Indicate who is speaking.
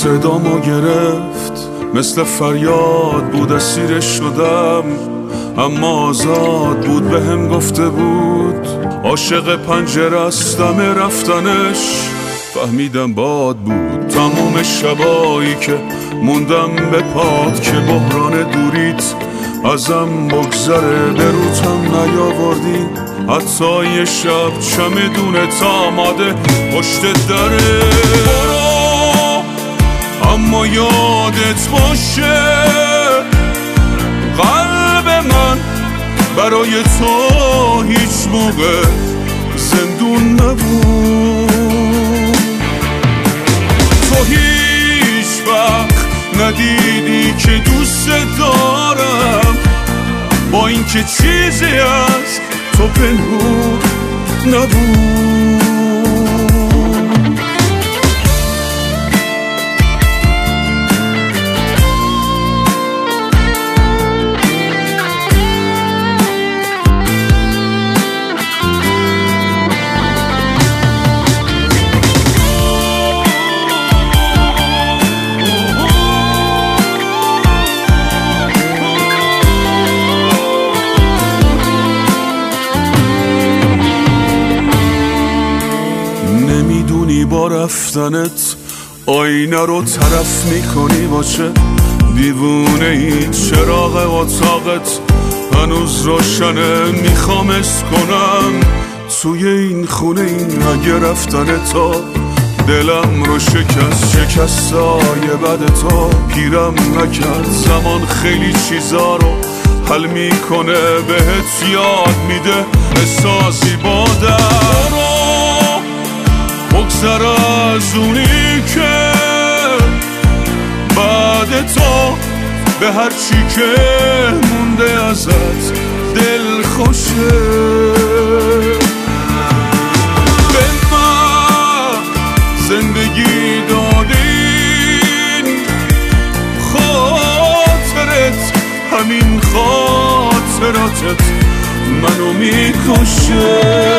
Speaker 1: صدامو گرفت، مثل فریاد بود اسیرش شدم، اما آزاد بود بهم گفته بود عاشق پنجره است دم رفتنش. فهمیدم باد بود تموم شبایی که موندم به پات، که بحران دوریت ازم بگذره به روتم نیاوردی. حتی یه شب چمدونت آماده پشت دره. برو اما یادت باشه قلب من برای تو هیچ موقع زندون نبود. تو هیچ وقت ندیدی که دوست دارم، با اینکه چیزی از تو پنهون نبود. با رفتنت آینه رو طرف میکنی، باشه دیوونه ای چراغ اتاقت هنوز روشنه، میخوامش کنم توی این خونه. این اگه رفتن تا دلم رو شکستای بد تا گیرم نکرد. زمان خیلی چیزا رو حل میکنه، بهت یاد میده احساسی بادم. بگذر از اونی که بعد تو به هر چی که مونده ازت دل خوشه. به من زندگی دادین، خاطرت همین خاطراتت منو میکشه.